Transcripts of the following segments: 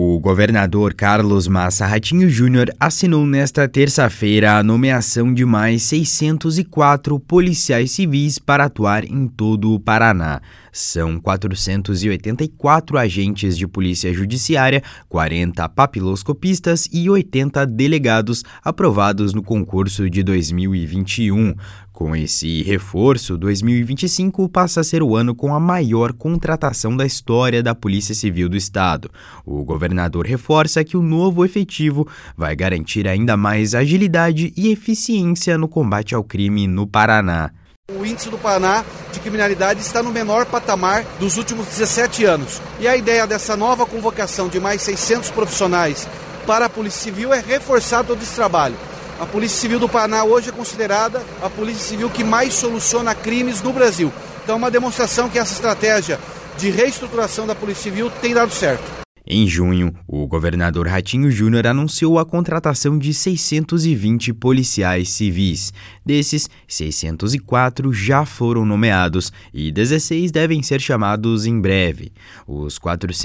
O governador Carlos Massa Ratinho Júnior assinou nesta terça-feira a nomeação de mais 604 policiais civis para atuar em todo o Paraná. São 484 agentes de polícia judiciária, 40 papiloscopistas e 80 delegados aprovados no concurso de 2021. Com esse reforço, 2025 passa a ser o ano com a maior contratação da história da Polícia Civil do Estado. O governador reforça que o novo efetivo vai garantir ainda mais agilidade e eficiência no combate ao crime no Paraná. O índice do Paraná de criminalidade está no menor patamar dos últimos 17 anos. E a ideia dessa nova convocação de mais 600 profissionais para a Polícia Civil é reforçar todo esse trabalho. A Polícia Civil do Paraná hoje é considerada a Polícia Civil que mais soluciona crimes no Brasil. Então é uma demonstração que essa estratégia de reestruturação da Polícia Civil tem dado certo. Em junho, o governador Ratinho Júnior anunciou a contratação de 620 policiais civis. Desses, 604 já foram nomeados e 16 devem ser chamados em breve. Os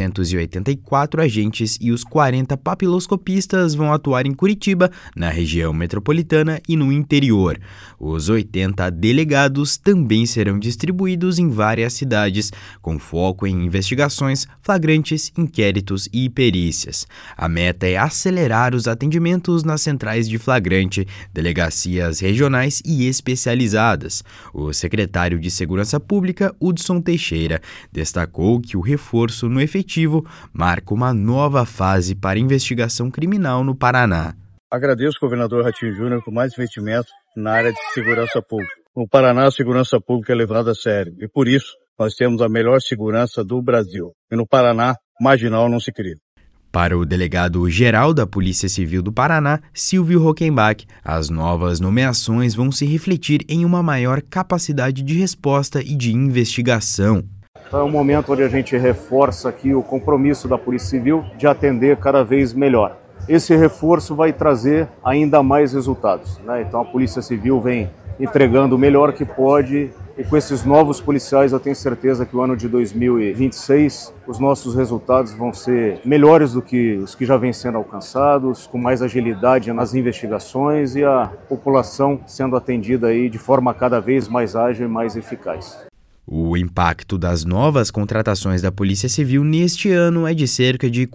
484 agentes e os 40 papiloscopistas vão atuar em Curitiba, na região metropolitana e no interior. Os 80 delegados também serão distribuídos em várias cidades, com foco em investigações, flagrantes, inquéritos e perícias. A meta é acelerar os atendimentos nas centrais de flagrante, delegacias regionais e especializadas. O secretário de Segurança Pública, Hudson Teixeira, destacou que o reforço no efetivo marca uma nova fase para a investigação criminal no Paraná. Agradeço ao governador Ratinho Júnior por mais investimento na área de segurança pública. No Paraná, a segurança pública é levada a sério e, por isso, nós temos a melhor segurança do Brasil. E no Paraná, marginal não se cria. Para o delegado-geral da Polícia Civil do Paraná, Silvio Rockenbach, as novas nomeações vão se refletir em uma maior capacidade de resposta e de investigação. É um momento onde a gente reforça aqui o compromisso da Polícia Civil de atender cada vez melhor. Esse reforço vai trazer ainda mais resultados, né? Então a Polícia Civil vem entregando o melhor que pode. E com esses novos policiais eu tenho certeza que o ano de 2026 os nossos resultados vão ser melhores do que os que já vêm sendo alcançados, com mais agilidade nas investigações e a população sendo atendida aí de forma cada vez mais ágil e mais eficaz. O impacto das novas contratações da Polícia Civil neste ano é de cerca de R$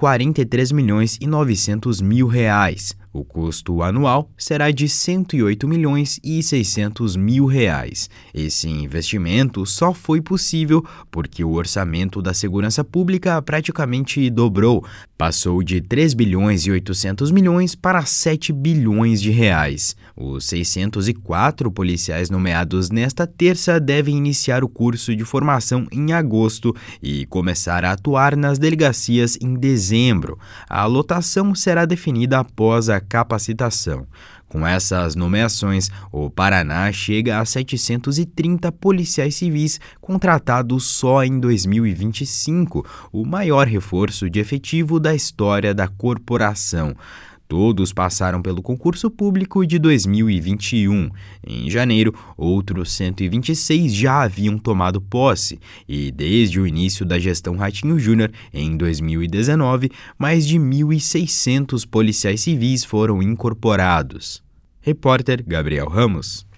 43.900.000. O custo anual será de R$ 108.600.000. Esse investimento só foi possível porque o orçamento da segurança pública praticamente dobrou, passou de 3 bilhões e 800 milhões para 7 bilhões de reais. Os 604 policiais nomeados nesta terça devem iniciar o curso de formação em agosto e começar a atuar nas delegacias em dezembro. A lotação será definida após a capacitação. Com essas nomeações, o Paraná chega a 730 policiais civis contratados só em 2025, o maior reforço de efetivo da história da corporação. Todos passaram pelo concurso público de 2021. Em janeiro, outros 126 já haviam tomado posse e, desde o início da gestão Ratinho Júnior, em 2019, mais de 1.600 policiais civis foram incorporados. Repórter Gabriel Ramos.